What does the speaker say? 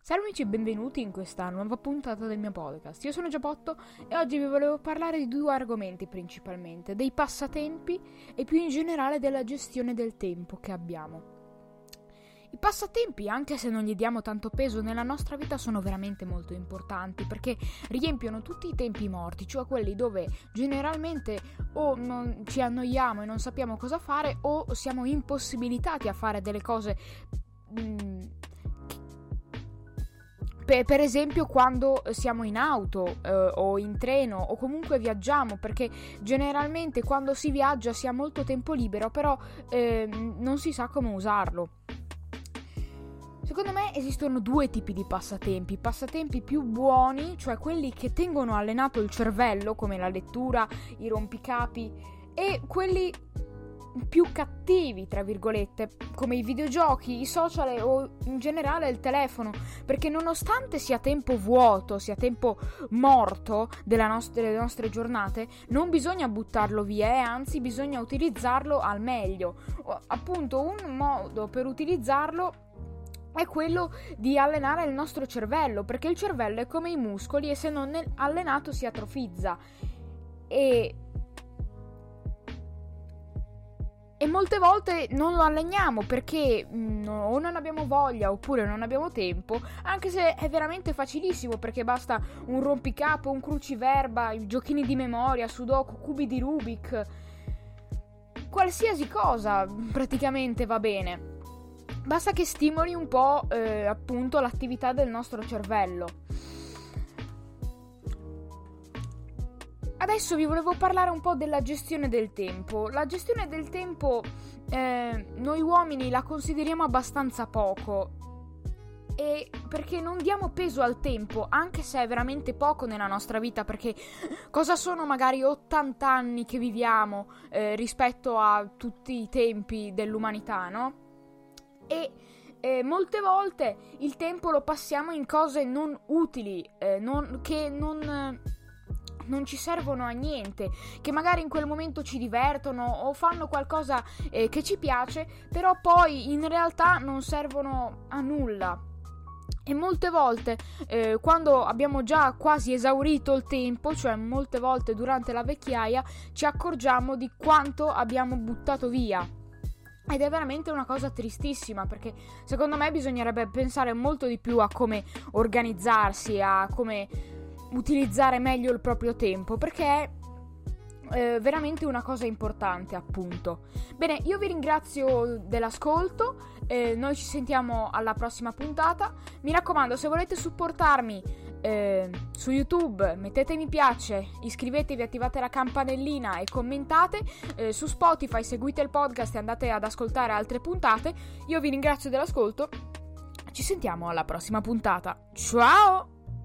Salve amici e benvenuti in questa nuova puntata del mio podcast. Io sono Giappotto e oggi vi volevo parlare di due argomenti principalmente, dei passatempi e più in generale della gestione del tempo che abbiamo. I passatempi, anche se non gli diamo tanto peso nella nostra vita, sono veramente molto importanti perché riempiono tutti i tempi morti, cioè quelli dove generalmente o non ci annoiamo e non sappiamo cosa fare o siamo impossibilitati a fare delle cose. Per esempio quando siamo in auto o in treno o comunque viaggiamo, perché generalmente quando si viaggia si ha molto tempo libero, però non si sa come usarlo. Secondo me esistono due tipi di passatempi: passatempi più buoni, cioè quelli che tengono allenato il cervello, come la lettura, i rompicapi, e quelli più cattivi, tra virgolette, come i videogiochi, i social o in generale il telefono, perché nonostante sia tempo vuoto, sia tempo morto delle nostre giornate, non bisogna buttarlo via, anzi bisogna utilizzarlo al meglio. Appunto, un modo per utilizzarlo è quello di allenare il nostro cervello, perché il cervello è come i muscoli e se non è allenato si atrofizza e molte volte non lo alleniamo perché o non abbiamo voglia oppure non abbiamo tempo, anche se è veramente facilissimo, perché basta un rompicapo, un cruciverba, i giochini di memoria, sudoku, cubi di Rubik, qualsiasi cosa praticamente va bene. Basta che stimoli un po' appunto l'attività del nostro cervello. Adesso vi volevo parlare un po' della gestione del tempo. La gestione del tempo noi uomini la consideriamo abbastanza poco, e perché non diamo peso al tempo, anche se è veramente poco nella nostra vita, perché cosa sono magari 80 anni che viviamo rispetto a tutti i tempi dell'umanità, no? E molte volte il tempo lo passiamo in cose non utili, che non ci servono a niente, che magari in quel momento ci divertono o fanno qualcosa che ci piace, però poi in realtà non servono a nulla. E molte volte quando abbiamo già quasi esaurito il tempo, cioè molte volte durante la vecchiaia, ci accorgiamo di quanto abbiamo buttato via. Ed è veramente una cosa tristissima, perché secondo me bisognerebbe pensare molto di più a come organizzarsi, a come utilizzare meglio il proprio tempo, perché è veramente una cosa importante, appunto. Bene, io vi ringrazio dell'ascolto, noi ci sentiamo alla prossima puntata. Mi raccomando, se volete supportarmi su YouTube, mettete mi piace, iscrivetevi, attivate la campanellina e commentate. Su Spotify seguite il podcast e andate ad ascoltare altre puntate. Io vi ringrazio dell'ascolto, ci sentiamo alla prossima puntata. Ciao!